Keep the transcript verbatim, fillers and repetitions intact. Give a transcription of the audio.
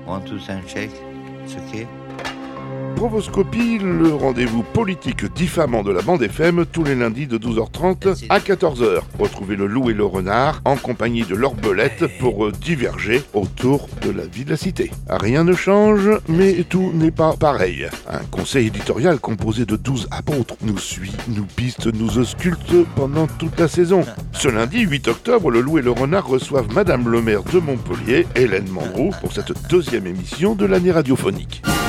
One, two, sound check. It's okay. Provoscopie, le rendez-vous politique diffamant de la bande F M, tous les lundis de douze heures trente à quatorze heures. Retrouvez le loup et le renard en compagnie de Laure Belette pour diverger autour de la vie de la cité. Rien ne change, mais tout n'est pas pareil. Un conseil éditorial composé de douze apôtres nous suit, nous piste, nous ausculte pendant toute la saison. Ce lundi huit octobre, le loup et le renard reçoivent Madame le maire de Montpellier, Hélène Mandroux, pour cette deuxième émission de l'année radiophonique.